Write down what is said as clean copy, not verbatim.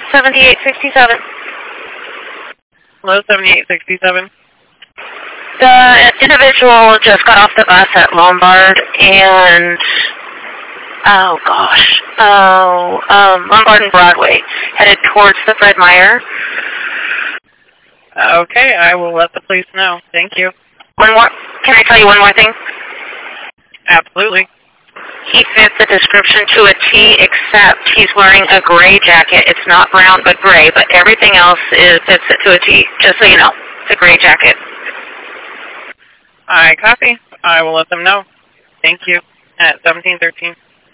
7867. Hello, 7867. The individual just got off the bus at Lombard and, Lombard and Broadway, headed towards the Fred Meyer. Okay, I will let the police know. Thank you. Can I tell you one more thing? Absolutely. He fits the description to a T, except he's wearing a gray jacket. It's not brown, but gray, but everything else fits it to a T, just so you know. It's a gray jacket. I copy. I will let them know. Thank you. At 1713.